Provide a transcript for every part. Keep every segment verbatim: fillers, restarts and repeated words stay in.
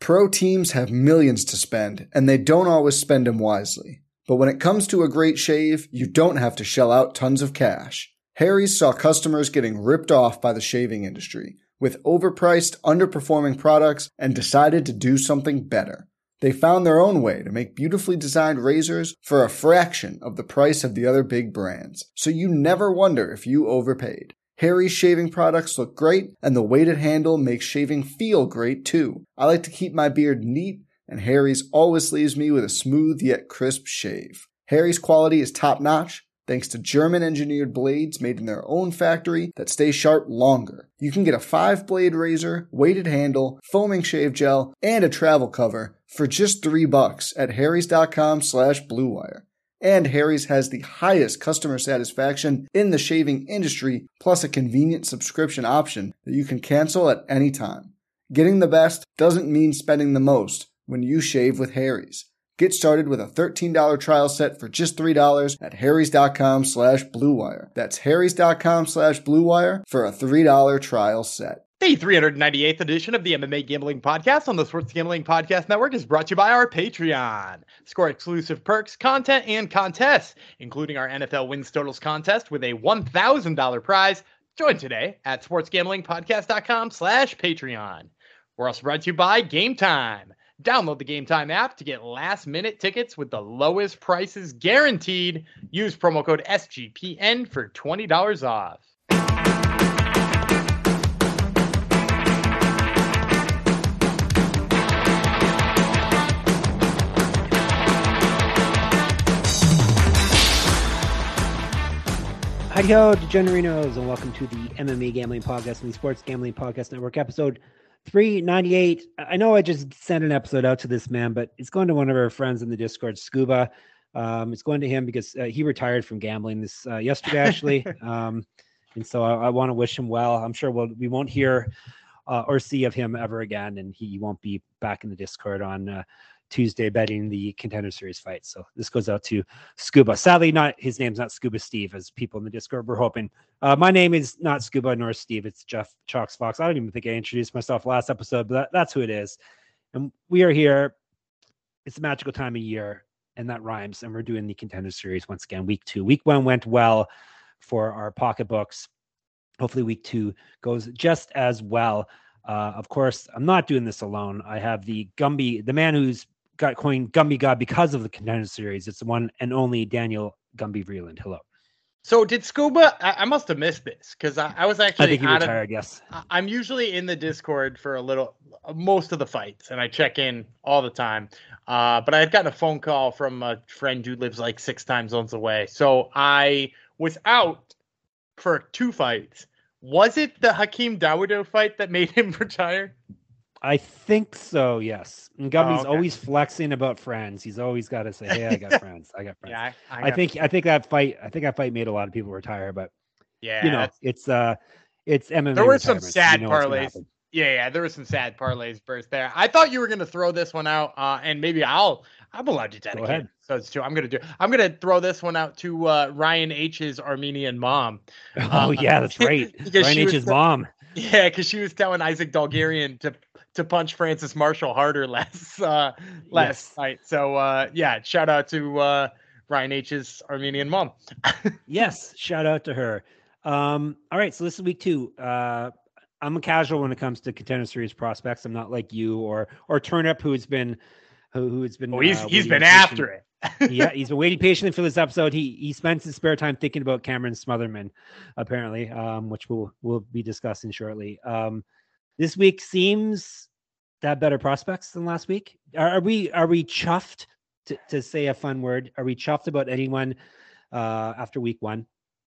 Pro teams have millions to spend, and they don't always spend them wisely. But when it comes to a great shave, you don't have to shell out tons of cash. Harry's saw customers getting ripped off by the shaving industry with overpriced, underperforming products and decided to do something better. They found their own way to make beautifully designed razors for a fraction of the price of the other big brands, so you never wonder if you overpaid. Harry's shaving products look great, and the weighted handle makes shaving feel great too. I like to keep my beard neat, and Harry's always leaves me with a smooth yet crisp shave. Harry's quality is top-notch, thanks to German-engineered blades made in their own factory that stay sharp longer. You can get a five-blade razor, weighted handle, foaming shave gel, and a travel cover for just three bucks at harrys.com slash bluewire. And Harry's has the highest customer satisfaction in the shaving industry, plus a convenient subscription option that you can cancel at any time. Getting the best doesn't mean spending the most when you shave with Harry's. Get started with a thirteen dollars trial set for just three dollars at harrys.com slash bluewire. That's harrys.com slash bluewire for a three dollars trial set. The three hundred ninety-eighth edition of the M M A Gambling Podcast on the Sports Gambling Podcast Network is brought to you by our Patreon. Score exclusive perks, content, and contests, including our N F L wins totals contest with a one thousand dollars prize. Join today at sportsgamblingpodcast.com slash Patreon. We're also brought to you by Game Time. Download the Game Time app to get last-minute tickets with the lowest prices guaranteed. Use promo code S G P N for twenty dollars off. Hi-ho, Degenerinos, and welcome to the M M A Gambling Podcast and the Sports Gambling Podcast Network, episode three ninety-eight. I know I just sent an episode out to this man, but it's going to one of our friends in the Discord, Scuba. Um, it's going to him because uh, he retired from gambling this uh, yesterday, actually. um, and so I, I want to wish him well. I'm sure we'll, we won't hear uh, or see of him ever again, and he won't be back in the Discord on uh, Tuesday betting the Contender Series fight. So this goes out to Scuba. Sadly, not his name's not Scuba Steve, as people in the Discord were hoping. Uh, my name is not Scuba nor Steve. It's Jeff Chalks Fox. I don't even think I introduced myself last episode, but that, that's who it is. And we are here. It's a magical time of year, and that rhymes. And we're doing the Contender Series once again. Week two. Week one went well for our pocketbooks. Hopefully, week two goes just as well. Uh, of course, I'm not doing this alone. I have the Gumby, the man who's got coined Gumby God because of the Contender Series. It's the one and only Daniel Gumby Vreeland. Hello. So did Scuba, I, I must have missed this because I, I was actually I think he out retired, of, yes. I'm usually in the Discord for a little, most of the fights, and I check in all the time. Uh, but I had gotten a phone call from a friend who lives like six time zones away. So I was out for two fights. Was it the Hakeem Dawood fight that made him retire? I think so, yes. And Gumby's oh, okay. always flexing about friends. He's always got to say, "Hey, I got friends. I got friends." Yeah, I, I, I think I think that fight. I think that fight made a lot of people retire. But yeah, you know, it's uh, it's M M A. There were some so sad you know parlays. Yeah, yeah, there were some sad parlays burst there. I thought you were gonna throw this one out, uh, and maybe I'll I'm allowed to dedicate. Go ahead. So it's two. I'm gonna do. I'm gonna throw this one out to uh, Ryan H's Armenian mom. Oh uh, yeah, that's right. Ryan H's mom. Yeah, because she was telling Isaac Dalgarian to to punch Francis Marshall harder last uh, last yes. night. So uh, yeah, shout out to uh, Ryan H's Armenian mom. Yes, shout out to her. Um, all right, so this is week two. Uh, I'm a casual when it comes to Contender Series prospects. I'm not like you or or Turnip, who's been who who's been. Oh, he's uh, he's been after it. Yeah, he's been waiting patiently for this episode. He he spends his spare time thinking about Cameron Smotherman, apparently, um, which we'll we'll be discussing shortly. Um, this week seems to have better prospects than last week. Are, are we are we chuffed to, to say a fun word? Are we chuffed about anyone uh, after week one?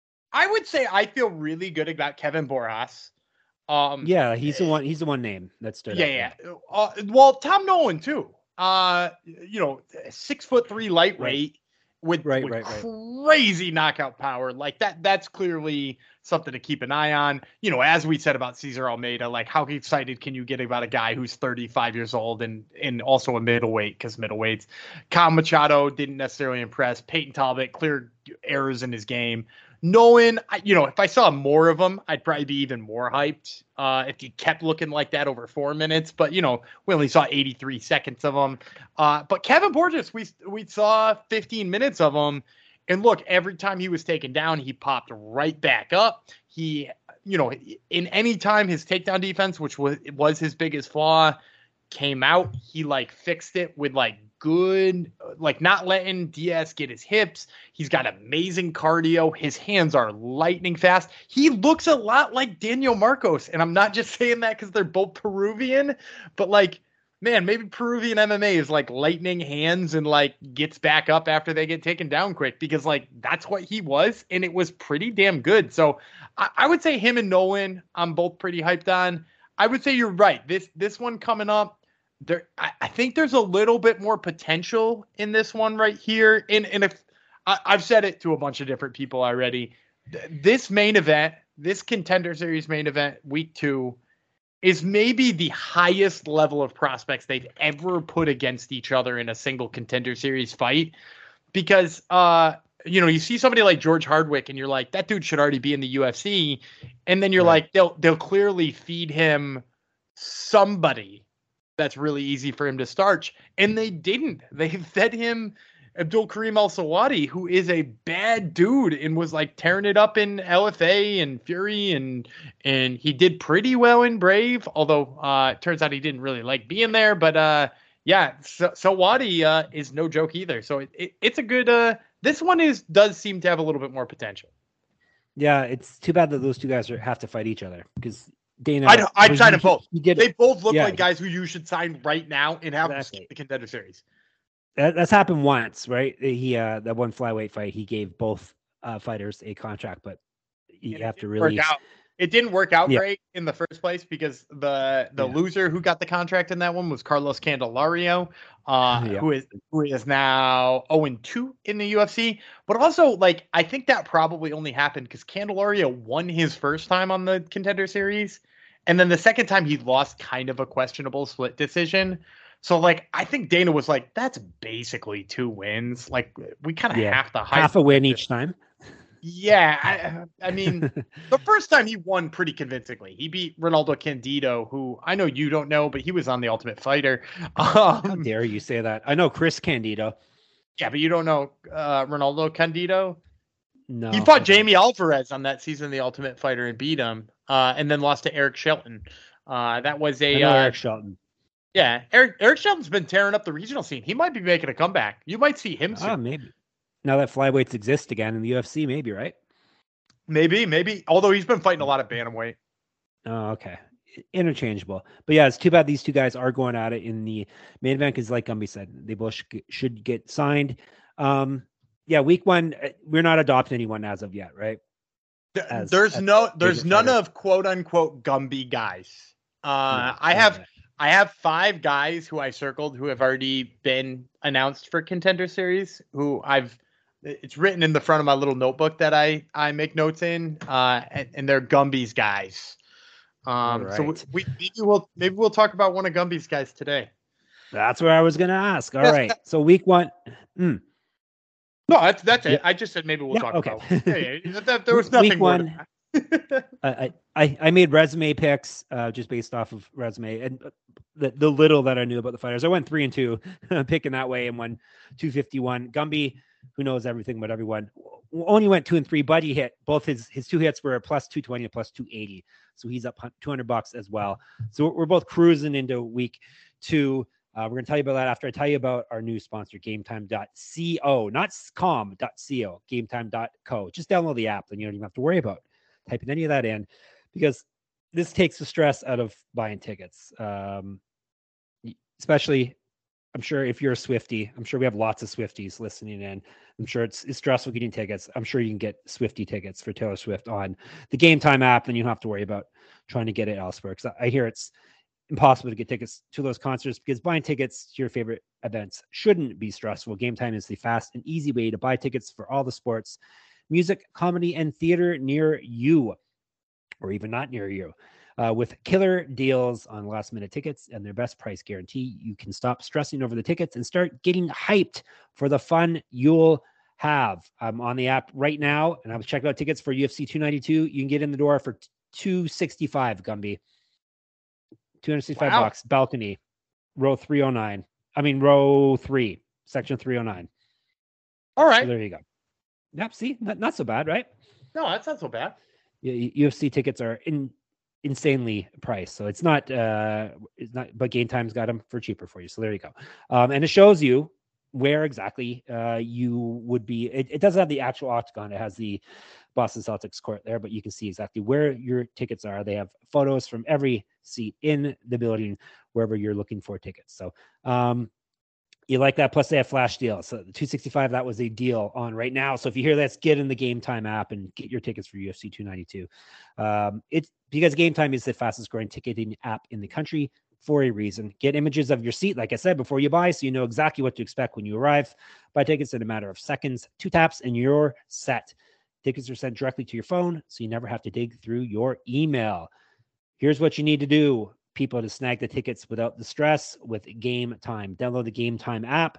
I would say I feel really good about Kevin Borjas. Um, yeah, he's the one. He's the one name that stood yeah, out. Yeah, yeah. Uh, well, Tom Nolan too. Uh, you know, six foot three lightweight right. with, right, with right, right. crazy knockout power. Like that, that's clearly something to keep an eye on. You know, as we said about Cesar Almeida, like how excited can you get about a guy who's thirty-five years old and, and also a middleweight, because middleweights. Kyle Machado didn't necessarily impress. Peyton Talbot, clear errors in his game. knowing, you know, if I saw more of him, I'd probably be even more hyped uh, if he kept looking like that over four minutes. But, you know, we only saw eighty-three seconds of him. Uh, but Kevin Portis, we, we saw fifteen minutes of him. And look, every time he was taken down, he popped right back up. He, you know, in any time his takedown defense, which was was his biggest flaw, came out, he like fixed it with like good, like not letting Diaz get his hips. He's got amazing cardio. His hands are lightning fast. He looks a lot like Daniel Marcos. And I'm not just saying that because they're both Peruvian, but like, man, maybe Peruvian M M A is like lightning hands and like gets back up after they get taken down quick, because like that's what he was. And it was pretty damn good. So I, I would say him and Nolan, I'm both pretty hyped on. I would say you're right. This, this one coming up, there, I, I think there's a little bit more potential in this one right here. And, and if I, I've said it to a bunch of different people already, th- this main event, this Contender Series main event, week two, is maybe the highest level of prospects they've ever put against each other in a single Contender Series fight. Because, uh, you know, you see somebody like George Hardwick and you're like, that dude should already be in the U F C. And then you're right. like, they'll, they'll clearly feed him somebody that's really easy for him to starch. And they didn't. They fed him Abdul Karim Al-Sawadi, who is a bad dude and was like tearing it up in L F A and Fury. And, and he did pretty well in Brave, although uh, it turns out he didn't really like being there. But uh, yeah, so, Sawadi uh, is no joke either. So it, it, it's a good, uh, this one is, does seem to have a little bit more potential. Yeah. It's too bad that those two guys are, have to fight each other, because Dana, I'd, I'd sign them both. He did they it. both look yeah. like guys who you should sign right now and have Exactly. them skip the Contender Series. That, that's happened once, right? He uh, that one flyweight fight, he gave both uh, fighters a contract, but you And have to work really. Out. It didn't work out Yeah. great in the first place because the the Yeah. loser who got the contract in that one was Carlos Candelario, uh, Yeah. who is who is now oh and two in the U F C. But also, like, I think that probably only happened because Candelario won his first time on the Contender Series. And then the second time he lost kind of a questionable split decision. So, like, I think Dana was like, that's basically two wins. Like, we kind of Yeah. have to hype half a win each time. Yeah. I, I mean, the first time he won pretty convincingly. He beat Ronaldo Candido, who I know you don't know, but he was on The Ultimate Fighter. How Um, dare you say that? I know Chris Candido. yeah, but you don't know uh, Ronaldo Candido? No. He fought Jamie Alvarez on that season of The Ultimate Fighter and beat him, uh, and then lost to Eric Shelton. Uh, that was I a know uh, Eric Shelton. yeah. Eric Eric Shelton's been tearing up the regional scene. He might be making a comeback. You might see him soon. Ah, maybe. Now that flyweights exist again in the U F C, maybe, right? Maybe, maybe. Although he's been fighting a lot of bantamweight. Oh, okay. Interchangeable. But yeah, it's too bad these two guys are going at it in the main event, because like Gumby said, they both sh- should get signed. Um, yeah, week one, we're not adopting anyone as of yet, right? As, there's as no, there's none fighters. of quote unquote Gumby guys. Uh, No, I no, have, no. I have five guys who I circled who have already been announced for Contender Series. Who I've, it's written in the front of my little notebook that I I make notes in. Uh, and, and they're Gumby's guys. Um, so we, Alright. we maybe we'll maybe we'll talk about one of Gumby's guys today. That's where I was going to ask. All right. So week one. Mm. No, that's that's Yeah. it. I just said maybe we'll Yeah, talk okay. about. Yeah, yeah, that, there was Week nothing more to one. that. I, I I made resume picks uh, just based off of resume and the, the little that I knew about the fighters. I went three and two, picking that way, and won two fifty-one. Gumby, who knows everything about everyone, only went two and three. Buddy hit both his his two hits were a plus two twenty and plus two eighty, so he's up two hundred bucks as well. So we're both cruising into week two. Uh, we're going to tell you about that after I tell you about our new sponsor, GameTime dot co, not com dot co, GameTime dot co. Just download the app, then you don't even have to worry about typing any of that in, because this takes the stress out of buying tickets. Um, especially, I'm sure if you're a Swiftie, I'm sure we have lots of Swifties listening in. I'm sure it's, it's stressful getting tickets. I'm sure you can get Swiftie tickets for Taylor Swift on the GameTime app, and you don't have to worry about trying to get it elsewhere. Because I hear it's impossible to get tickets to those concerts, because buying tickets to your favorite events shouldn't be stressful. Game Time is the fast and easy way to buy tickets for all the sports, music, comedy, and theater near you, or even not near you. Uh, with killer deals on last minute tickets and their best price guarantee, you can stop stressing over the tickets and start getting hyped for the fun you'll have um, on the app right now, and I was checking out tickets for U F C two ninety-two. You can get in the door for two sixty-five, Gumby. two sixty-five Wow. bucks, balcony, row three oh nine. I mean, row three, section three oh nine. All right. So there you go. Yep. See, not, not so bad, right? No, that's not so bad. Yeah, U F C tickets are in, insanely priced, so it's not. Uh, it's not. But Game Time's got them for cheaper for you. So there you go. Um, and it shows you where exactly uh, you would be. It, it doesn't have the actual octagon. It has the Boston Celtics court there, but you can see exactly where your tickets are. They have photos from every seat in the building, wherever you're looking for tickets. So um, you like that. Plus they have flash deals. So the two sixty-five, that was a deal on right now. So if you hear this, get in the Game Time app and get your tickets for U F C two ninety-two. Um, it's because Game Time is the fastest growing ticketing app in the country for a reason. Get images of your seat, like I said, before you buy, so you know exactly what to expect when you arrive. Buy tickets in a matter of seconds, two taps, and you're set. Tickets are sent directly to your phone, so you never have to dig through your email. Here's what you need to do, people, to snag the tickets without the stress with Game Time. Download the Game Time app,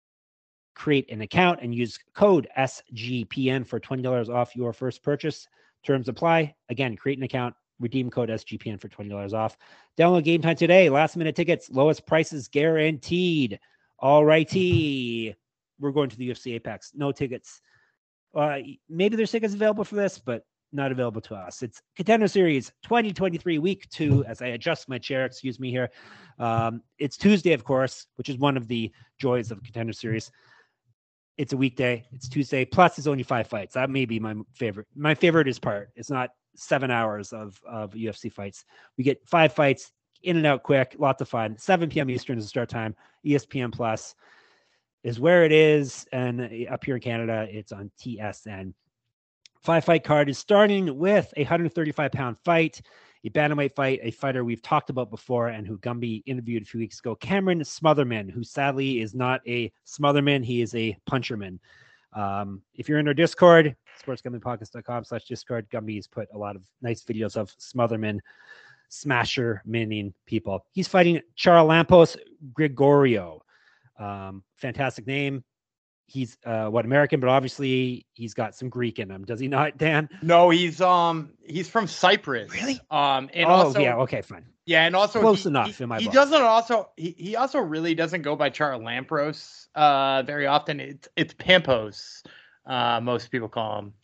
create an account, and use code S G P N for twenty dollars off your first purchase. Terms apply. Again, create an account, redeem code S G P N for twenty dollars off. Download Game Time today. Last minute tickets, lowest prices guaranteed. All righty. We're going to the U F C Apex. No tickets. Uh, maybe there's tickets available for this, but not available to us. It's Contender Series twenty twenty-three, week two, as I adjust my chair, excuse me here. Um, it's Tuesday, of course, which is one of the joys of Contender Series. It's a weekday. It's Tuesday. Plus, it's only five fights. That may be my favorite. My favorite is part. It's not seven hours of, of U F C fights. We get five fights in and out quick. Lots of fun. seven p.m. Eastern is the start time. E S P N Plus is where it is. And up here in Canada, it's on T S N. Five fight card is starting with a one hundred thirty-five pound fight, a bantamweight fight, a fighter we've talked about before and who Gumby interviewed a few weeks ago, Cameron Smotherman, who sadly is not a Smotherman. He is a puncherman. Um, if you're in our Discord, sportsgamblingpodcast.com slash Discord, Gumby's put a lot of nice videos of Smotherman smasher meaning people. He's fighting Charalampos Gregorio. Um, fantastic name. He's uh, what American, but obviously he's got some Greek in him. Does he not, Dan? No, he's um he's from Cyprus. Really? Um, and oh also, yeah, okay, fine. Yeah, and also close he, enough he, in my he book. doesn't also he, he also really doesn't go by Charalampros uh very often. It's it's Pampos. Uh, most people call him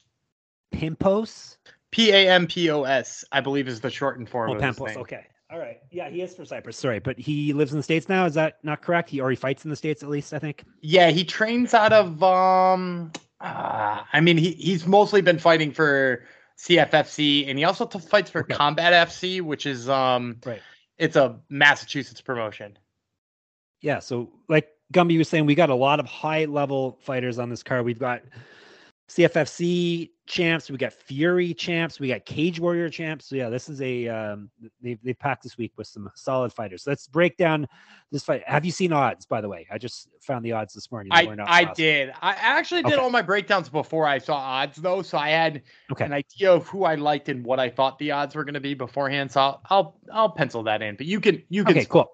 Pampos. P A M P O S, I believe, is the shortened form. Oh, of Pampos. his name. Okay. All right. Yeah, he is for Cyprus. Sorry, but he lives in the States now. Is that not correct? He or he fights in the States at least, I think. Yeah, he trains out of um uh, I mean he he's mostly been fighting for C F F C, and he also t- fights for Okay. Combat F C, which is um right. It's a Massachusetts promotion. Yeah, so like Gumby was saying, we got a lot of high level fighters on this card. We've got C F F C champs, we got Fury champs, we got Cage Warrior champs. So yeah, this is a um, they've they've packed this week with some solid fighters. So let's break down this fight. Have you seen odds, by the way? I just found the odds this morning. I, not I possible. did. I actually did Okay. all my breakdowns before I saw odds, though, so I had Okay. an idea of who I liked and what I thought the odds were going to be beforehand. So I'll, I'll I'll pencil that in. But you can you can Okay, cool.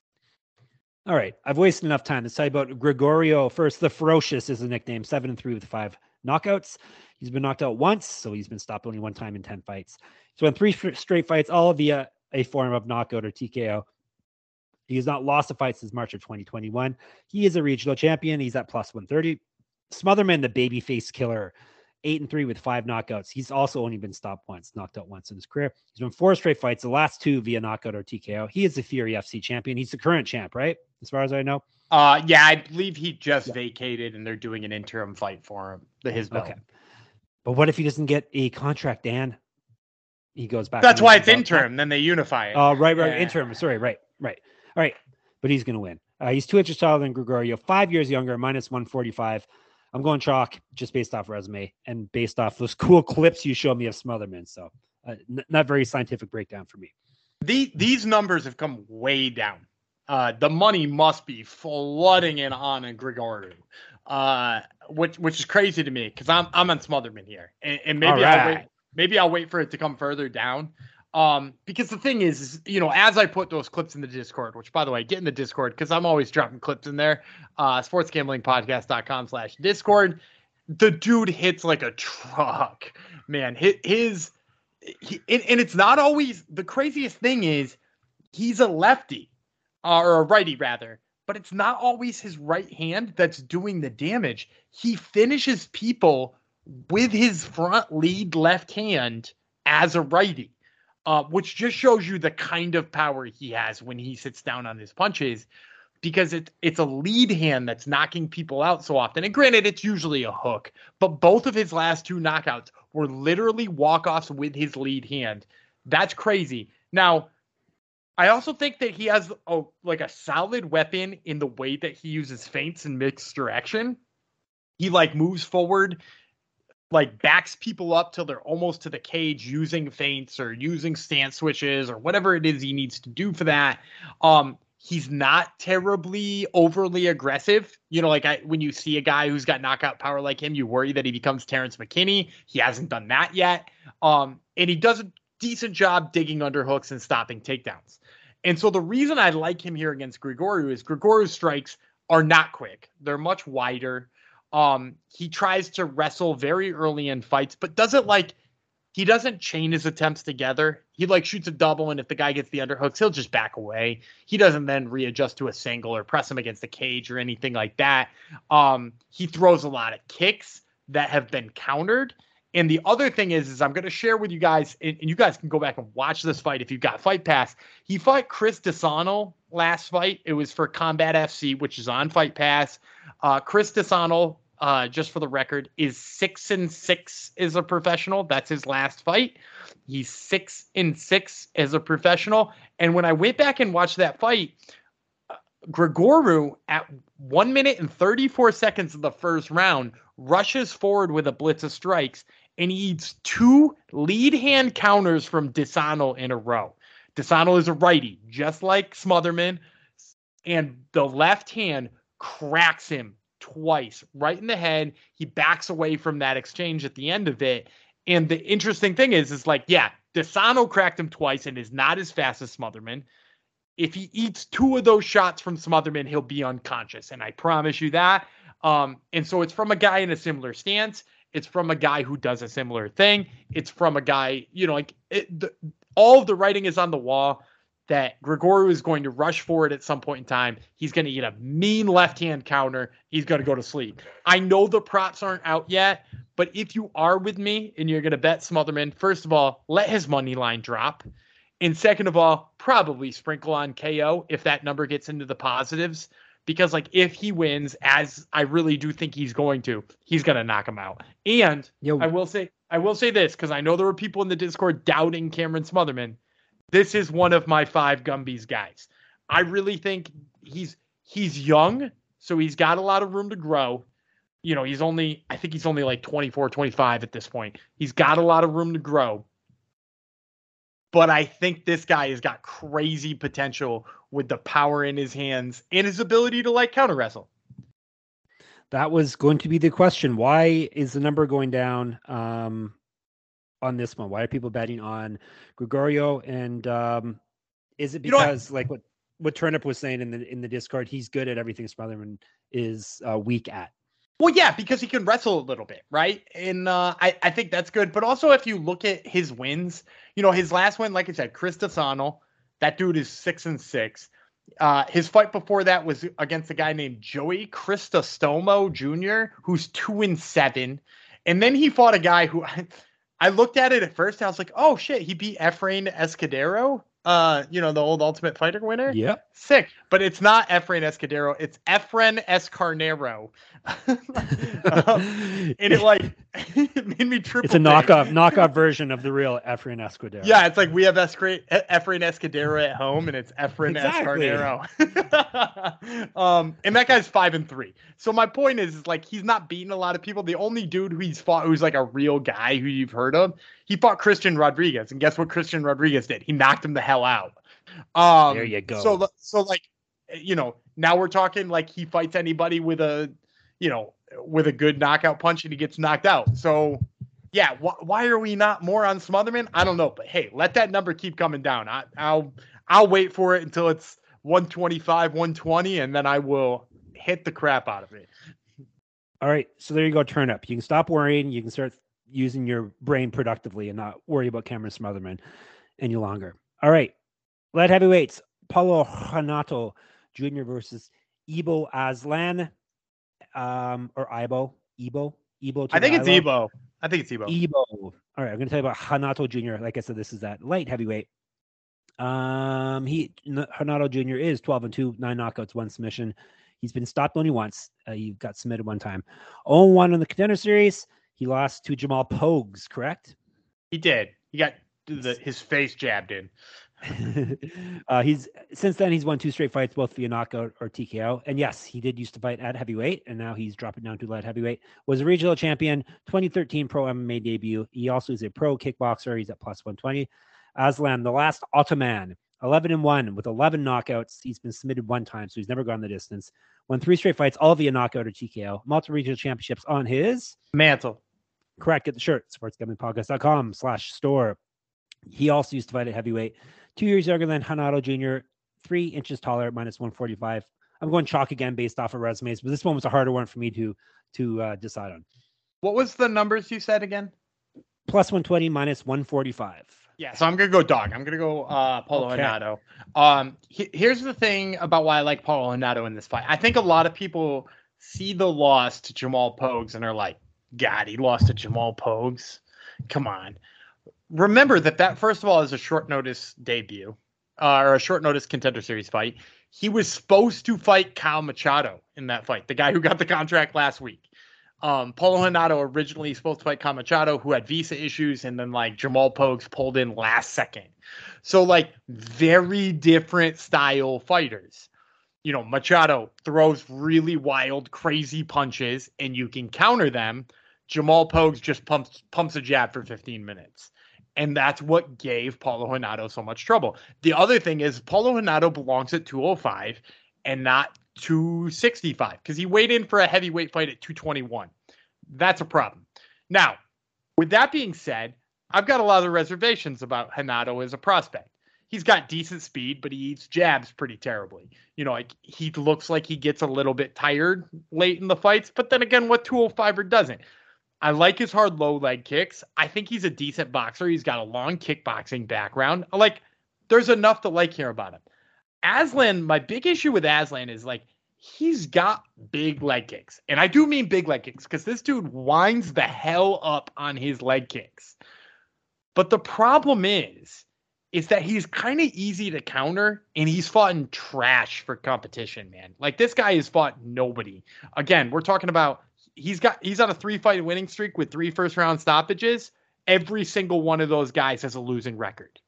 All right, I've wasted enough time. Let's tell you about Gregorio first. The Ferocious is the nickname. Seven and three with five knockouts. He's been knocked out once, so he's been stopped only one time in ten fights. So in three straight fights, all via a form of knockout or T K O. He has not lost a fight since March of twenty twenty-one. He is a regional champion. He's at plus one thirty. Smotherman, the babyface killer, eight and three with five knockouts. He's also only been stopped once, knocked out once in his career. He's won four straight fights, the last two via knockout or T K O. He is the Fury F C champion. He's the current champ, right? As far as I know. Uh, yeah, I believe he just Yeah. vacated, and they're doing an interim fight for him. The his belt. Okay. But what if he doesn't get a contract, Dan? He goes back. That's and why wins it's the belt. interim. Then they unify it. Oh, right, right. Yeah. Interim. Sorry, right, right. All right. But he's going to win. Uh, he's two inches taller than Gregorio, five years younger, minus one forty-five. I'm going chalk just based off resume and based off those cool clips you showed me of Smotherman. So uh, n- not very scientific breakdown for me. The, these numbers have come way down. Uh, the money must be flooding in on a Gregorio, uh, which which is crazy to me because I'm I'm on Smotherman here, and, and maybe All I'll right. wait maybe I'll wait for it to come further down. Um, because the thing is, is, you know, as I put those clips in the Discord, which by the way, get in the Discord because I'm always dropping clips in there. Uh, sportsgamblingpodcast.com slash Discord. the dude hits like a truck, man. His, his he, and, and it's not always, the craziest thing is he's a lefty, uh, or a righty rather, but it's not always his right hand that's doing the damage. He finishes people with his front lead left hand as a righty, uh, which just shows you the kind of power he has when he sits down on his punches, because it, it's a lead hand that's knocking people out so often. And granted, it's usually a hook, but both of his last two knockouts were literally walk-offs with his lead hand. That's crazy. Now, I also think that he has a, like a solid weapon in the way that he uses feints and mixed direction. He like moves forward, like backs people up till they're almost to the cage using feints or using stance switches or whatever it is he needs to do for that. Um, He's not terribly overly aggressive. You know, like I, when you see a guy who's got knockout power like him, you worry that he becomes Terrence McKinney. He hasn't done that yet. Um, and he does a decent job digging underhooks and stopping takedowns. And so the reason I like him here against Grigoriou is Grigoriou's strikes are not quick. They're much wider. Um, he tries to wrestle very early in fights, but doesn't like, he doesn't chain his attempts together. He like shoots a double, and if the guy gets the underhooks, he'll just back away. He doesn't then readjust to a single or press him against the cage or anything like that. Um, he throws a lot of kicks that have been countered. And the other thing is, is I'm going to share with you guys, and, and you guys can go back and watch this fight if you've got Fight Pass. He fought Chris DeSano last fight. It was for Combat F C, which is on Fight Pass. Uh, Chris DeSano, Uh, just for the record, is six and six as a professional. That's his last fight. He's six and six as a professional. And when I went back and watched that fight, uh, Grigoriou at one minute and thirty-four seconds of the first round rushes forward with a blitz of strikes, and he eats two lead hand counters from DeSano in a row. DeSano is a righty, just like Smotherman, and the left hand cracks him twice right in the head. He backs away from that exchange at the end of it. And the interesting thing is, is like, yeah, DeSano cracked him twice and is not as fast as Smotherman. If he eats two of those shots from Smotherman, he'll be unconscious. And I promise you that. Um, and so it's from a guy in a similar stance. It's from a guy who does a similar thing. It's from a guy, you know, like it, the, all of the writing is on the wall that Grigoriou is going to rush forward at some point in time. He's going to get a mean left-hand counter. He's going to go to sleep. I know the props aren't out yet, but if you are with me and you're going to bet Smotherman, first of all, let his money line drop. And second of all, probably sprinkle on K O if that number gets into the positives. Because like if he wins, as I really do think he's going to, he's going to knock him out. And Yo. I will say, I will say this, because I know there were people in the Discord doubting Cameron Smotherman. This is one of my five Gumby's guys. I really think he's he's young, so he's got a lot of room to grow. You know, he's only, I think he's only like twenty-four, twenty-five at this point. He's got a lot of room to grow. But I think this guy has got crazy potential with the power in his hands and his ability to like counter wrestle. That was going to be the question. Why is the number going down? Um, on this one? Why are people betting on Grigoriou? And um, is it because you know like what, what Turnip was saying in the, in the Discord, he's good at everything Smotherman is uh, weak at? Well, yeah, because he can wrestle a little bit, right? And uh, I, I think that's good. But also if you look at his wins, you know, his last win, like I said, Chris DeSano, that dude is six and six. Uh, his fight before that was against a guy named Joey Cristostomo Junior, who's two and seven. And then he fought a guy who I looked at it at first. I was like, oh shit, he beat Efrain Escudero, uh, you know, the old Ultimate Fighter winner. Yeah. Sick. But it's not Efrain Escudero. It's Efren Escarnero. um, and it like, it made me triple. It's a knockoff, knockoff version of the real Efrain Escudero. Yeah. It's like we have Escra- Efrain Escudero at home and it's Efren exactly. Escarnero. um, and that guy's five and three. So my point is, is like, he's not beating a lot of people. The only dude who he's fought, who's like a real guy who you've heard of, he fought Christian Rodriguez. And guess what Christian Rodriguez did? He knocked him the hell out. Um, there you go. So, so like, you know, now we're talking like he fights anybody with a, you know, with a good knockout punch and he gets knocked out. So yeah, wh- why are we not more on Smotherman? I don't know, but hey, let that number keep coming down. I, I'll, I'll wait for it until it's one twenty-five, one twenty, and then I will hit the crap out of it. All right. So there you go. Turn up. You can stop worrying. You can start using your brain productively and not worry about Cameron Smotherman any longer. All right. Light heavyweights. Paulo Renato Junior versus Ibo Aslan. Um, or Ibo. Ibo. Ibo. I think it's Ibo. I think it's Ibo. Ibo. All right. I'm going to tell you about Renato Junior Like I said, this is that light heavyweight. Um, he Renato Junior is twelve and two, nine knockouts, one submission. He's been stopped only once. Uh, he got submitted one time. oh and one in the Contender Series. He lost to Jamal Pogues, correct? He did. He got the, his face jabbed in. uh, he's since then he's won two straight fights, both via knockout or T K O. And yes, he did used to fight at heavyweight, and now he's dropping down to light heavyweight. Was a regional champion, twenty thirteen pro M M A debut. He also is a pro kickboxer. He's at plus one twenty. Aslan, the last Ottoman, eleven and one with eleven knockouts. He's been submitted one time, so he's never gone the distance. Won three straight fights, all via knockout or T K O. Multiple regional championships on his mantle. Correct. Get the shirt. sportsgamblingpodcast.com slash store. He also used to fight at heavyweight. Two years younger than Renato Junior, three inches taller, minus one forty-five. I'm going chalk again based off of resumes, but this one was a harder one for me to to uh, decide on. What was the numbers you said again? Plus one twenty, minus one forty-five. Yeah, so I'm going to go dog. I'm going to go uh, Paulo Okay. Renato. Um, he, here's the thing about why I like Paulo Renato in this fight. I think a lot of people see the loss to Jamal Pogues and are like, God, he lost to Jamal Pogues. Come on. Remember that that, first of all, is a short notice debut uh, or a short notice Contender Series fight. He was supposed to fight Kyle Machado in that fight, the guy who got the contract last week. Um, Paulo Renato originally supposed to fight Kyle Machado, who had visa issues, and then like Jamal Pogues pulled in last second. So like very different style fighters. You know, Machado throws really wild, crazy punches, and you can counter them. Jamal Pogues just pumps pumps a jab for fifteen minutes. And that's what gave Paulo Renato so much trouble. The other thing is Paulo Renato belongs at two oh five and not two sixty-five because he weighed in for a heavyweight fight at two twenty-one. That's a problem. Now, with that being said, I've got a lot of reservations about Renato as a prospect. He's got decent speed, but he eats jabs pretty terribly. You know, like he looks like he gets a little bit tired late in the fights, but then again, what two oh five-er doesn't? I like his hard low leg kicks. I think he's a decent boxer. He's got a long kickboxing background. Like, there's enough to like here about him. Aslan, my big issue with Aslan is like, he's got big leg kicks. And I do mean big leg kicks because this dude winds the hell up on his leg kicks. But the problem is, is that he's kind of easy to counter and he's fought in trash for competition, man. Like this guy has fought nobody. Again, we're talking about He's got he's on a three fight winning streak with three first round stoppages. Every single one of those guys has a losing record.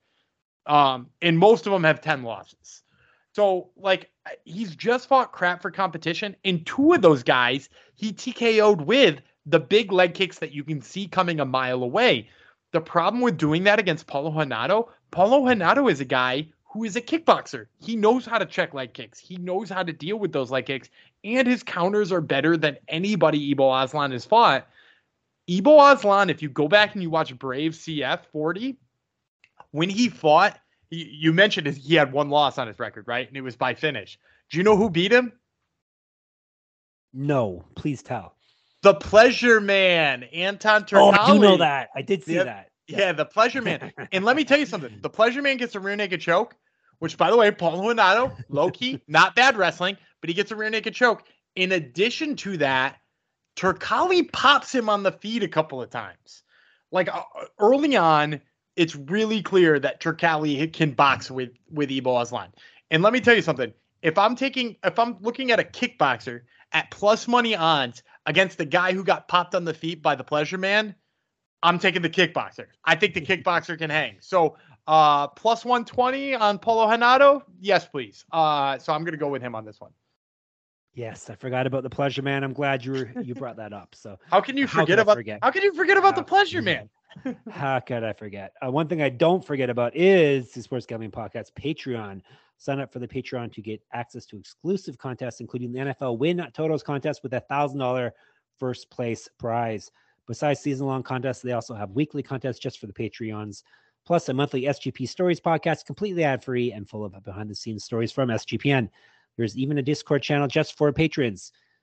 Um, and most of them have ten losses. So like he's just fought crap for competition. And two of those guys he T K O'd with the big leg kicks that you can see coming a mile away. The problem with doing that against Paulo Renato, Paulo Renato is a guy who is a kickboxer. He knows how to check leg kicks. He knows how to deal with those leg kicks. And his counters are better than anybody Ibo Aslan has fought. Ibo Aslan, if you go back and you watch Brave C F forty, when he fought, he, you mentioned he had one loss on his record, right? And it was by finish. Do you know who beat him? No, please tell. The Pleasure Man, Anton Turkalj. Oh, I do know that. I did see Yep. that. Yeah. yeah, the Pleasure Man. And let me tell you something. The Pleasure Man gets a rear naked choke, which, by the way, Paulo Renato, low-key, not bad wrestling, but he gets a rear naked choke. In addition to that, Turkalj pops him on the feet a couple of times. Like, uh, early on, it's really clear that Turkalj can box with, with Ibo Aslan. And let me tell you something. If I'm taking, if I'm looking at a kickboxer at plus money odds against the guy who got popped on the feet by the Pleasure Man, I'm taking the kickboxer. I think the kickboxer can hang. So, uh, plus one twenty on Paulo Renato. Yes, please. Uh, so I'm going to go with him on this one. Yes, I forgot about the Pleasure Man. I'm glad you were you brought that up. So how can you How forget could I about forget? how can you forget about How- the Pleasure Man? how could I forget? Uh, one thing I don't forget about is the Sports Gambling Podcast Patreon. Sign up for the Patreon to get access to exclusive contests, including the N F L Win Totals contest with a thousand dollar first place prize. Besides season-long contests, they also have weekly contests just for the Patreons, plus a monthly S G P Stories podcast, completely ad-free and full of behind-the-scenes stories from S G P N. There's even a Discord channel just for patrons.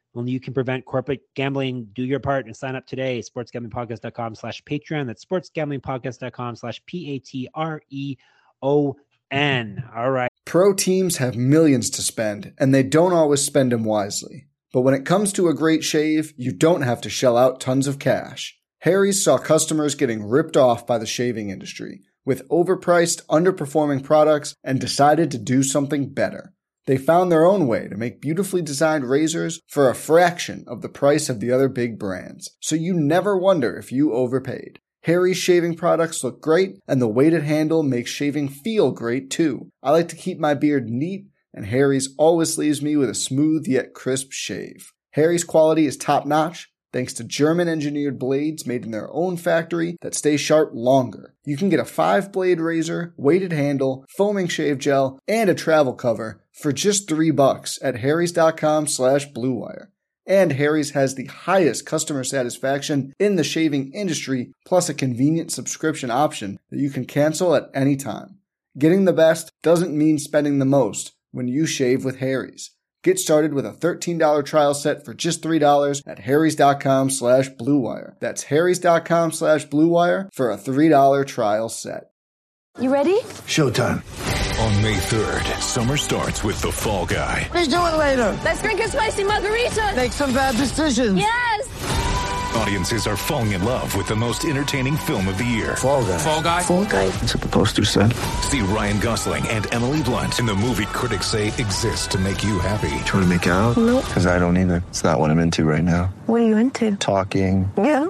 Only you can prevent corporate gambling. Do your part and sign up today. sportsgamblingpodcast.com slash Patreon. That's sportsgamblingpodcast.com slash P A T R E O N. All right. Pro teams have millions to spend, and they don't always spend them wisely. But when it comes to a great shave, you don't have to shell out tons of cash. Harry's saw customers getting ripped off by the shaving industry with overpriced, underperforming products and decided to do something better. They found their own way to make beautifully designed razors for a fraction of the price of the other big brands, so you never wonder if you overpaid. Harry's shaving products look great, and the weighted handle makes shaving feel great too. I like to keep my beard neat, and Harry's always leaves me with a smooth yet crisp shave. Harry's quality is top-notch, thanks to German-engineered blades made in their own factory that stay sharp longer. You can get a five-blade razor, weighted handle, foaming shave gel, and a travel cover for just three bucks at harrys.com slash bluewire. And Harry's has the highest customer satisfaction in the shaving industry, plus a convenient subscription option that you can cancel at any time. Getting the best doesn't mean spending the most when you shave with Harry's. Get started with a thirteen dollars trial set for just three dollars at harrys.com slash bluewire. That's harrys.com slash bluewire for a three dollars trial set. You ready? Showtime. On May third, summer starts with The Fall Guy. Let's do it later. Let's drink a spicy margarita. Make some bad decisions. Yes! Audiences are falling in love with the most entertaining film of the year. Fall Guy. Fall Guy? Fall Guy. That's what the poster said. See Ryan Gosling and Emily Blunt in the movie critics say exists to make you happy. Trying to make it out? Nope. Because I don't either. It's not what I'm into right now. What are you into? Talking. Yeah.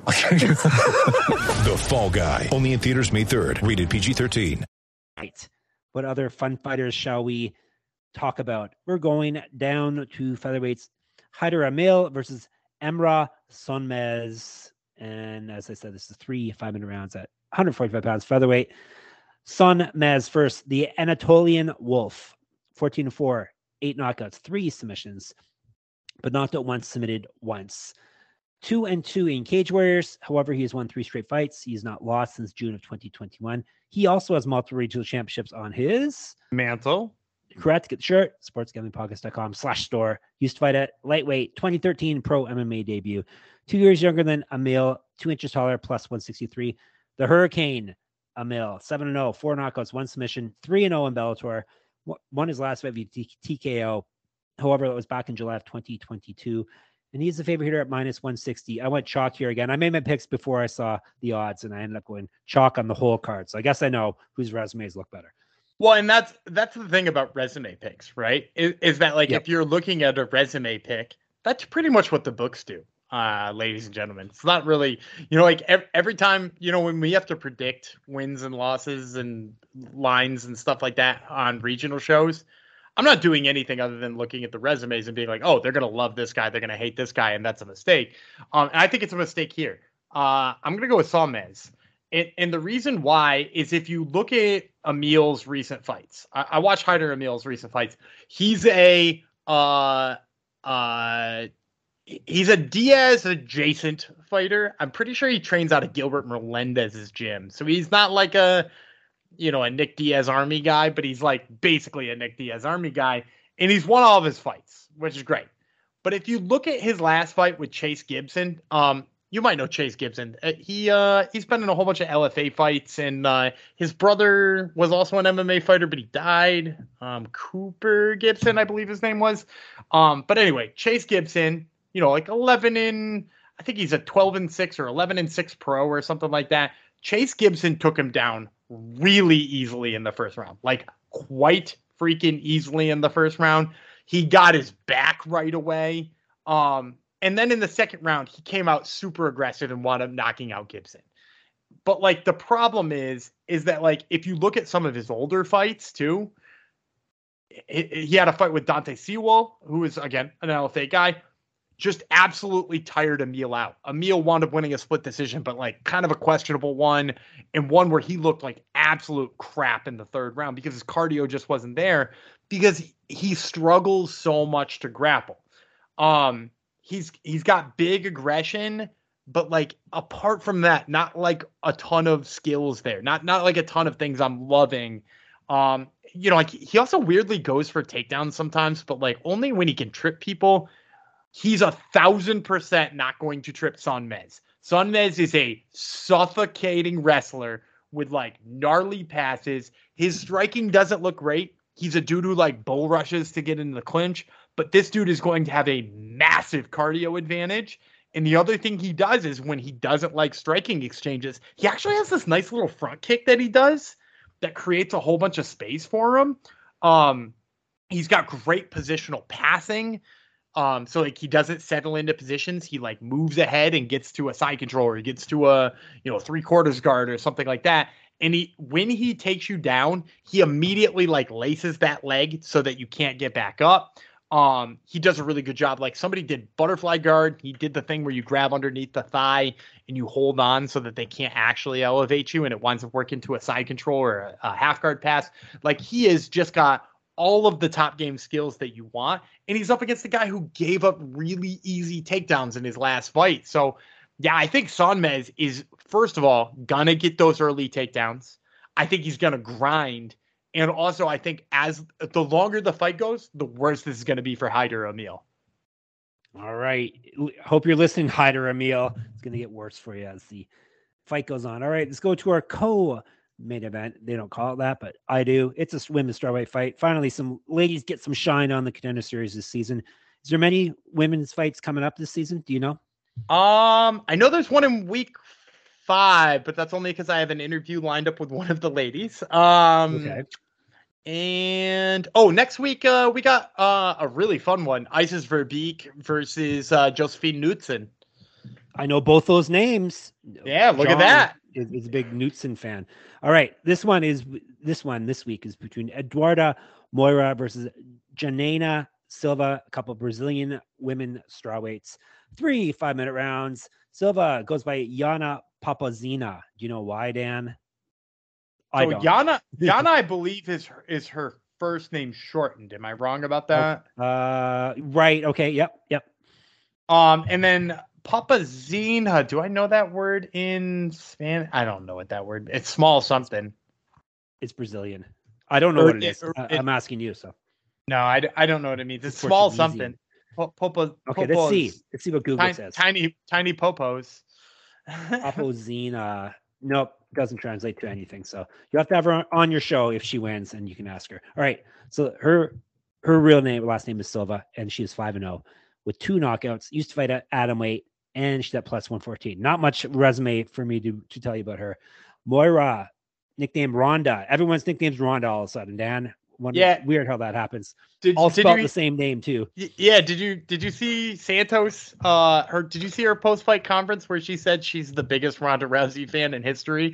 The Fall Guy. Only in theaters May third. Rated P G thirteen. Right. What other fun fighters shall we talk about? We're going down to featherweights. Haider Amil versus Emrah Sonmez. And as I said, this is three five-minute rounds at one forty-five pounds featherweight. Sonmez first, the Anatolian Wolf. fourteen to four, eight knockouts, three submissions, but knocked out once, submitted once. Two and two in Cage Warriors. However, he has won three straight fights. He has not lost since June of twenty twenty-one. He also has multiple regional championships on his mantle. Correct. Get the shirt. sportsgamblingpodcast.com slash store. Used to fight at lightweight. twenty thirteen pro M M A debut. Two years younger than Amil. Two inches taller. Plus one sixty-three. The Hurricane Amil. seven and oh. Four knockouts. One submission. three and oh in Bellator. Won his last fight via T K O. However, that was back in July of twenty twenty-two. And he's the favorite hitter at minus one sixty. I went chalk here again. I made my picks before I saw the odds, and I ended up going chalk on the whole card. So I guess I know whose resumes look better. Well, and that's that's the thing about resume picks, right? Is, is that like Yep. if you're looking at a resume pick, that's pretty much what the books do, uh, ladies and gentlemen. It's not really, you know, like every, every time, you know, when we have to predict wins and losses and lines and stuff like that on regional shows, I'm not doing anything other than looking at the resumes and being like, oh, they're going to love this guy, they're going to hate this guy, and that's a mistake. Um, and I think it's a mistake here. Uh, I'm going to go with Sonmez. And, and the reason why is if you look at Amil's recent fights, I, I watched Haider Amil's recent fights. He's a uh, uh, he's a Diaz adjacent fighter. I'm pretty sure he trains out of Gilbert Melendez's gym. So he's not like a, you know, a Nick Diaz Army guy, but he's like basically a Nick Diaz Army guy. And he's won all of his fights, which is great. But if you look at his last fight with Chase Gibson, um, you might know Chase Gibson. Uh, he uh, he's been in a whole bunch of L F A fights, and uh, his brother was also an M M A fighter, but he died. Um, Cooper Gibson, I believe his name was. Um, but anyway, Chase Gibson, you know, like eleven and I think he's a twelve and six or eleven and six pro or something like that. Chase Gibson took him down really easily in the first round, like quite freaking easily in the first round. He got his back right away. Um, And then in the second round, he came out super aggressive and wound up knocking out Gibson. But like the problem is, is that like if you look at some of his older fights too, he, he had a fight with Dante Sewell, who is again an L F A guy, just absolutely tired Amil out. Amil wound up winning a split decision, but like kind of a questionable one, and one where he looked like absolute crap in the third round because his cardio just wasn't there because he struggles so much to grapple. Um, He's he's got big aggression, but like apart from that, not like a ton of skills there. Not not like a ton of things I'm loving. Um, you know, like he also weirdly goes for takedowns sometimes, but like only when he can trip people. he's a thousand percent not going to trip Sonmez. Sonmez is a suffocating wrestler with like gnarly passes. His striking doesn't look great. He's a dude who like bull rushes to get into the clinch, but this dude is going to have a massive cardio advantage. And the other thing he does is when he doesn't like striking exchanges, he actually has this nice little front kick that he does that creates a whole bunch of space for him. Um, he's got great positional passing. Um, so like he doesn't settle into positions. He like moves ahead and gets to a side control, or he gets to a, you know, three quarters guard or something like that. And he, when he takes you down, he immediately like laces that leg so that you can't get back up. Um, he does a really good job. Like somebody did butterfly guard. He did the thing where you grab underneath the thigh and you hold on so that they can't actually elevate you, and it winds up working to a side control or a, a half guard pass. Like he has just got all of the top game skills that you want. And he's up against the guy who gave up really easy takedowns in his last fight. So yeah, I think Sonmez is, first of all, gonna get those early takedowns. I think he's gonna grind. And also, I think as the longer the fight goes, the worse this is going to be for Hyder Emil. All right. Hope you're listening, Hyder Emil. It's going to get worse for you as the fight goes on. All right, let's go to our co-main event. They don't call it that, but I do. It's a women's strawweight fight. Finally, some ladies get some shine on the Contender Series this season. Is there many women's fights coming up this season? Do you know? Um, I know there's one in week five, but that's only because I have an interview lined up with one of the ladies. Um, okay. And oh, next week uh, we got uh, a really fun one: Isis Verbeek versus uh, Josephine Knudsen. I know both those names. Yeah, look John at that. Is, is a big Knudsen fan. All right, this one is this one this week is between Eduarda Moira versus Janena Silva, a couple of Brazilian women strawweights. Three five-minute rounds. Silva goes by Yana Papazina. Do you know why, Dan? I so don't. Yana, Yana, I believe is her, is her first name shortened. Am I wrong about that? Uh, right. Okay. Yep. Yep. Um, and then Papazina. Do I know that word in Spanish? I don't know what that word. It's small something. It's Brazilian. I don't know or, what it is. It, I, I'm asking you. So. No, I, I don't know what it means. It's, it's small something. Popo. Okay. Let's see. Let's see what Google tiny, says. Tiny, tiny popos. Papazina. Nope, doesn't translate to anything. So you have to have her on your show if she wins, and you can ask her. All right. So her her real name, last name is Silva, and she is five and zero with two knockouts. Used to fight at atomweight, and she's at plus one fourteen. Not much resume for me to to tell you about her. Moira, nickname Rhonda. Everyone's nickname's Rhonda all of a sudden. Dan, wonder, yeah, weird how that happens. Did, all did spelled you, the same name too. Yeah. Did you did you see Santos? Uh, her did you see her post fight conference where she said she's the biggest Ronda Rousey fan in history?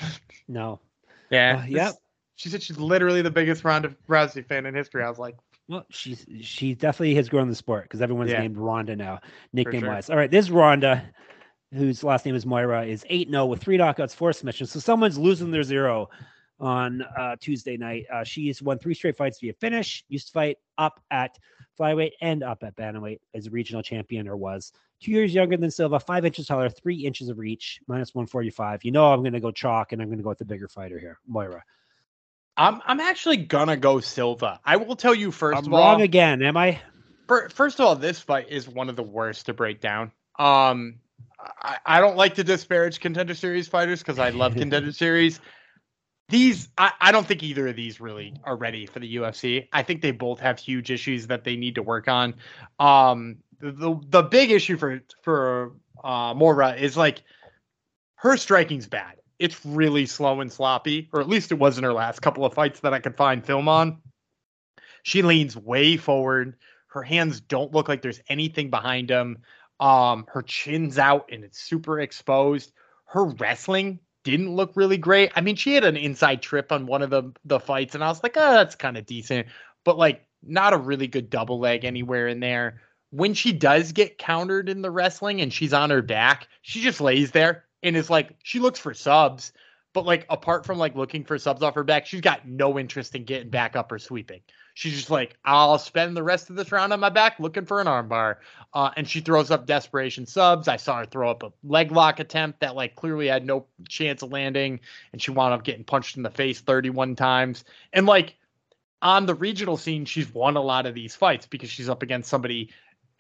No. Yeah. Uh, yep. She said she's literally the biggest Ronda Rousey fan in history. I was like, well, she's she definitely has grown the sport because everyone's yeah. named Rhonda now, nickname sure. wise. All right, this Rhonda, whose last name is Moira, is eight and zero with three knockouts, four submissions. So someone's losing their zero on uh, Tuesday night. Uh, she's won three straight fights via finish. Used to fight up at flyweight and up at bantamweight as a regional champion, or was. Two years younger than Silva, five inches taller, three inches of reach, minus one forty-five. You know I'm going to go chalk, and I'm going to go with the bigger fighter here, Moira. I'm I'm actually gonna go Silva. I will tell you first I'm of all. wrong again, am I? For, first of all, this fight is one of the worst to break down. Um, I, I don't like to disparage Contender Series fighters because I love Contender Series. These, I, I don't think either of these really are ready for the U F C. I think they both have huge issues that they need to work on. Um, the the, the big issue for for uh, Moira is like her striking's bad. It's really slow and sloppy, or at least it was in her last couple of fights that I could find film on. She leans way forward. Her hands don't look like there's anything behind them. Um, her chin's out and it's super exposed. Her wrestling didn't look really great. I mean, she had an inside trip on one of the, the fights, and I was like, oh, that's kind of decent. But, like, not a really good double leg anywhere in there. When she does get countered in the wrestling and she's on her back, she just lays there and is like, she looks for subs. But, like, apart from, like, looking for subs off her back, she's got no interest in getting back up or sweeping. She's just like, I'll spend the rest of this round on my back looking for an armbar. Uh, and she throws up desperation subs. I saw her throw up a leg lock attempt that, like, clearly had no chance of landing. And she wound up getting punched in the face thirty-one times. And, like, on the regional scene, she's won a lot of these fights because she's up against somebody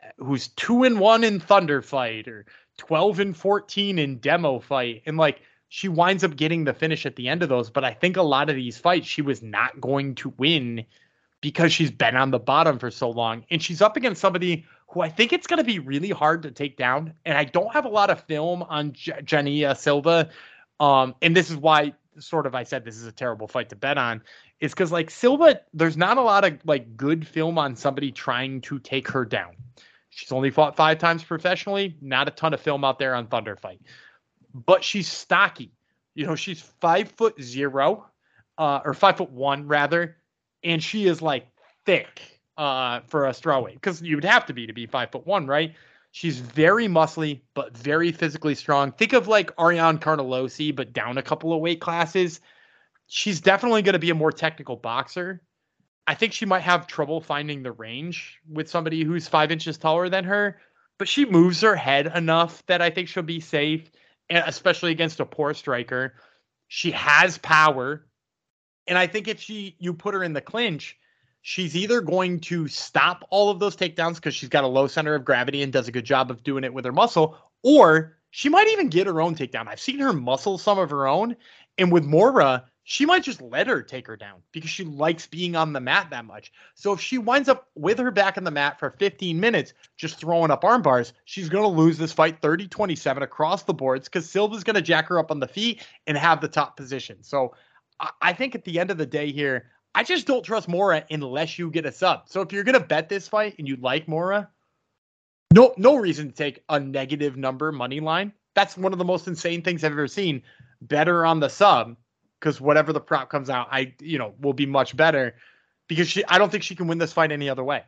who's two and one in Thunder Fight or twelve and fourteen in Demo Fight. And like, she winds up getting the finish at the end of those. But I think a lot of these fights, she was not going to win because she's been on the bottom for so long. And she's up against somebody who I think it's going to be really hard to take down. And I don't have a lot of film on J- Jania Silva. Um, and this is why sort of I said this is a terrible fight to bet on. It's because like Silva, there's not a lot of like good film on somebody trying to take her down. She's only fought five times professionally. Not a ton of film out there on Thunder Fight. But she's stocky. You know, she's five foot zero, uh, or five foot one rather. And she is like thick uh, for a strawweight because you would have to be to be five foot one, right? She's very muscly, but very physically strong. Think of like Ariane Carnelosi, but down a couple of weight classes. She's definitely going to be a more technical boxer. I think she might have trouble finding the range with somebody who's five inches taller than her, but she moves her head enough that I think she'll be safe, and especially against a poor striker. She has power. And I think if she you put her in the clinch, she's either going to stop all of those takedowns because she's got a low center of gravity and does a good job of doing it with her muscle, or she might even get her own takedown. I've seen her muscle some of her own, and with Mora, she might just let her take her down because she likes being on the mat that much. So if she winds up with her back on the mat for fifteen minutes, just throwing up arm bars, she's going to lose this fight thirty twenty-seven across the boards because Silva's going to jack her up on the feet and have the top position. So I think at the end of the day here, I just don't trust Mora unless you get a sub. So if you're going to bet this fight and you like Mora, no no reason to take a negative number money line. That's one of the most insane things I've ever seen. Better on the sub because whatever the prop comes out, I you know will be much better because she. I don't think she can win this fight any other way.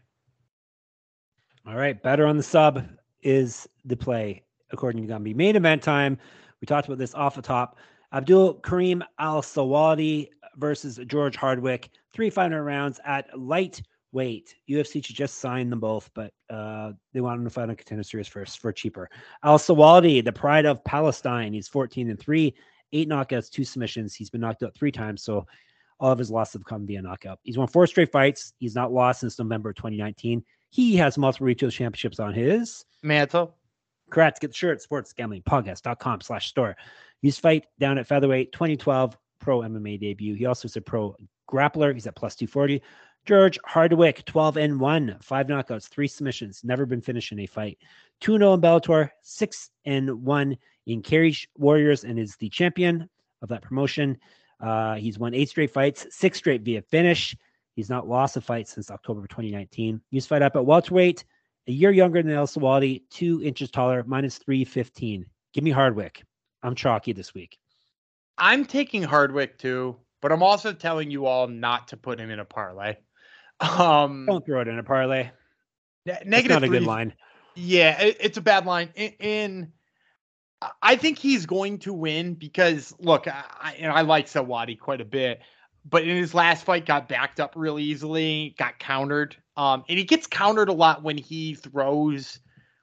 All right, better on the sub is the play according to Gumby. Main event time. We talked about this off the top. Abdul Karim Al-Sawadi versus George Hardwick. Three final rounds at lightweight. U F C should just sign them both, but uh, they want him to fight on Contender Series first for cheaper. Al-Sawadi, the pride of Palestine. He's fourteen and three, eight knockouts, two submissions. He's been knocked out three times, so all of his losses have come via knockout. He's won four straight fights. He's not lost since November twenty nineteen. He has multiple regional championships on his mantle. Correct. Get the shirt, sportsgamblingpodcast.com slash store. He's fight down at featherweight, twenty twelve pro M M A debut. He also is a pro grappler. He's at plus two forty. George Hardwick, twelve and one, five knockouts, three submissions, never been finished in a fight. two and oh in Bellator, six and one in Cage Warriors, and is the champion of that promotion. Uh, he's won eight straight fights, six straight via finish. He's not lost a fight since October of twenty nineteen. He's fight up at welterweight, a year younger than Al-Sawadi, two inches taller, minus three fifteen. Give me Hardwick. I'm chalky this week. I'm taking Hardwick too, but I'm also telling you all not to put him in a parlay. Um, Don't throw it in a parlay. Ne- negative That's not a three, good line. Yeah, it, it's a bad line. In, in I think he's going to win because look, I, I, and I like Sawadi quite a bit, but in his last fight got backed up really easily, got countered. Um, and he gets countered a lot when he throws.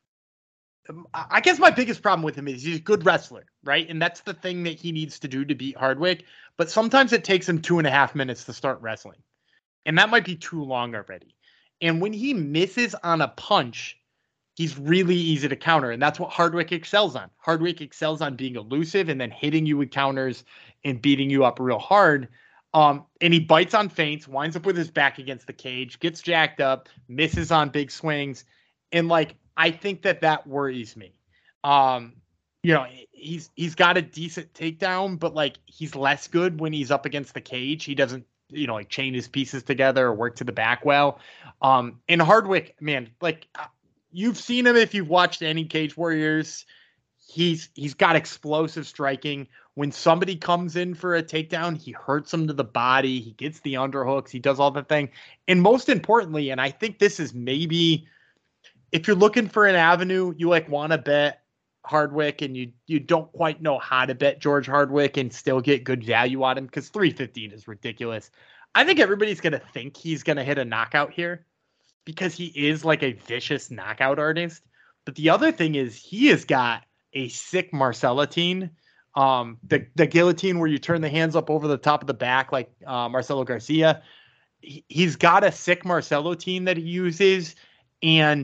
I guess my biggest problem with him is he's a good wrestler, right? And that's the thing that he needs to do to beat Hardwick. But sometimes it takes him two and a half minutes to start wrestling. And that might be too long already. And when he misses on a punch, he's really easy to counter. And that's what Hardwick excels on. Hardwick excels on being elusive and then hitting you with counters and beating you up real hard. Um, and he bites on feints, winds up with his back against the cage, gets jacked up, misses on big swings. And like, I think that that worries me. Um, you know, he's he's got a decent takedown, but like he's less good when he's up against the cage. He doesn't, you know, like chain his pieces together or work to the back well. Um, and Hardwick, man, like you've seen him if you've watched any Cage Warriors. He's he's got explosive striking. When somebody comes in for a takedown, he hurts them to the body. He gets the underhooks. He does all the thing. And most importantly, and I think this is maybe, if you're looking for an avenue, you like want to bet Hardwick and you you don't quite know how to bet George Hardwick and still get good value on him because three fifteen is ridiculous. I think everybody's going to think he's going to hit a knockout here because he is like a vicious knockout artist. But the other thing is he has got a sick Marcellitine, um, the, the guillotine where you turn the hands up over the top of the back like uh, Marcelo Garcia. He, he's got a sick Marcellitine that he uses, and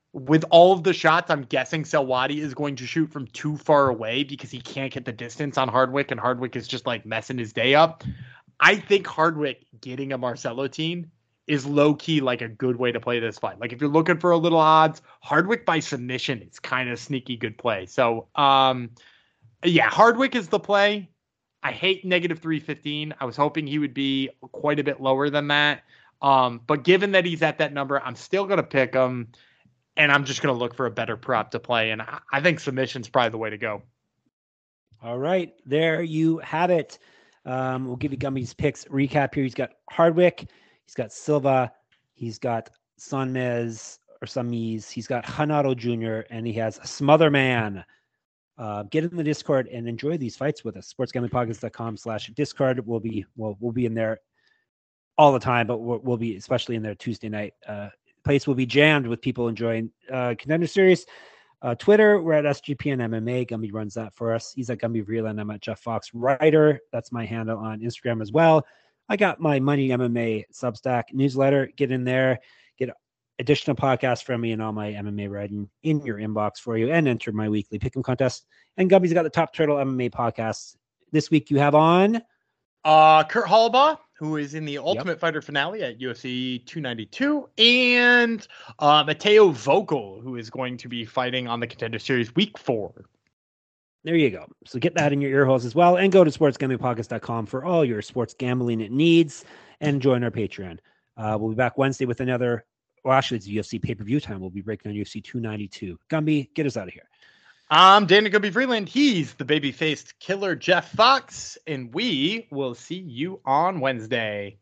with all of the shots, I'm guessing Selwadi is going to shoot from too far away because he can't get the distance on Hardwick, and Hardwick is just like messing his day up. I think Hardwick getting a Marcelo team is low key like a good way to play this fight. Like if you're looking for a little odds, Hardwick by submission is kind of sneaky good play. So um, yeah, Hardwick is the play. I hate negative three fifteen. I was hoping he would be quite a bit lower than that. Um, but given that he's at that number, I'm still going to pick him. And I'm just going to look for a better prop to play. And I think submission's probably the way to go. All right. There you have it. Um, we'll give you Gumby's picks recap here. He's got Hardwick. He's got Silva. He's got Sonmez or Samiz. He's got Hanato Junior And he has Smotherman. Uh, get in the Discord and enjoy these fights with us. sportsgamblingpodcast.com slash Discord. We'll be, we'll, we'll be in there all the time, but we'll, we'll be especially in there Tuesday night. Uh, place will be jammed with people enjoying uh Contender Series. Uh Twitter, we're at S G P N M M A. Gumby runs that for us. He's at Gumby Vreeland. I'm at Jeff Fox Writer. That's my handle on Instagram as well. I got my Money M M A Substack newsletter. Get in there, get additional podcasts from me and all my M M A writing in your inbox for you, and enter my weekly pick'em contest. And Gumby's got the Top Turtle M M A podcast. This week you have on uh Kurt Hallbaugh, who is in the Ultimate Yep. Fighter finale at U F C two ninety-two, and uh, Mateo Vogel, who is going to be fighting on the Contender Series week four. There you go. So get that in your ear holes as well, and go to sports gambling podcast dot com for all your sports gambling needs, and join our Patreon. Uh, we'll be back Wednesday with another, well, actually it's U F C pay-per-view time. We'll be breaking on U F C two ninety-two. Gumby, get us out of here. I'm Dana Gumby Freeland. He's the baby-faced killer Jeff Fox, and we will see you on Wednesday.